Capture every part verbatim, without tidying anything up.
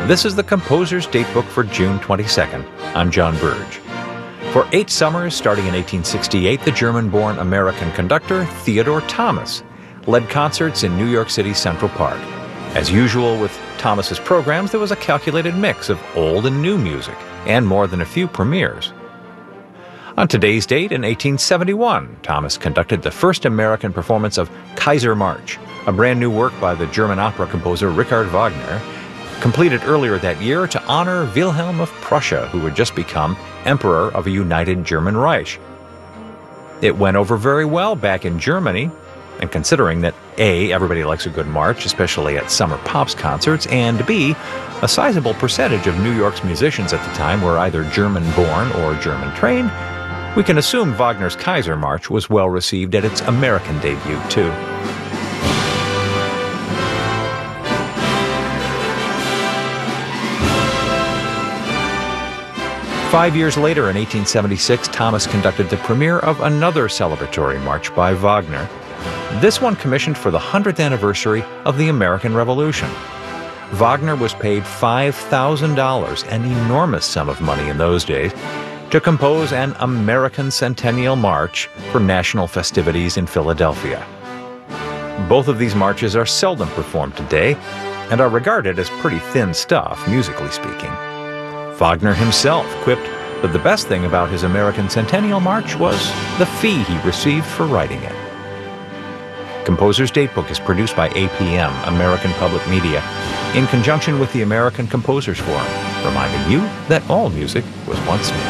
This is the Composer's Datebook for June twenty-second. I'm John Burge. For eight summers, starting in eighteen sixty-eight, the German-born American conductor Theodore Thomas led concerts in New York City's Central Park. As usual with Thomas's programs, there was a calculated mix of old and new music, and more than a few premieres. On today's date, in eighteen seventy-one, Thomas conducted the first American performance of Kaiser March, a brand new work by the German opera composer Richard Wagner, completed earlier that year to honor Wilhelm of Prussia, who had just become Emperor of a united German Reich. It went over very well back in Germany, and considering that A, everybody likes a good march, especially at summer pops concerts, and B, a sizable percentage of New York's musicians at the time were either German-born or German-trained, we can assume Wagner's Kaiser March was well received at its American debut, too. Five years later, in eighteen seventy-six, Thomas conducted the premiere of another celebratory march by Wagner, this one commissioned for the hundredth anniversary of the American Revolution. Wagner was paid five thousand dollars, an enormous sum of money in those days, to compose an American Centennial March for national festivities in Philadelphia. Both of these marches are seldom performed today and are regarded as pretty thin stuff, musically speaking. Wagner himself quipped that the best thing about his American Centennial March was the fee he received for writing it. Composer's Datebook is produced by A P M, American Public Media, in conjunction with the American Composers Forum, reminding you that all music was once new.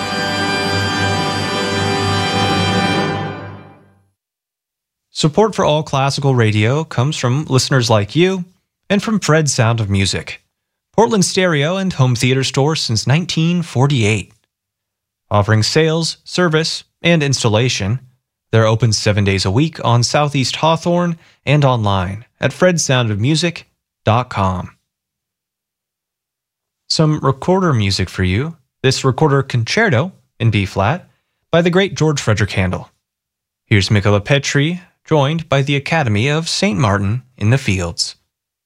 Support for All Classical Radio comes from listeners like you and from Fred's Sound of Music, Portland stereo and home theater store since nineteen forty-eight. Offering sales, service, and installation, they're open seven days a week on Southeast Hawthorne and online at fred sound of music dot com. Some recorder music for you. This recorder concerto in B-flat by the great George Frederick Handel. Here's Michala Petri, joined by the Academy of Saint Martin in the Fields.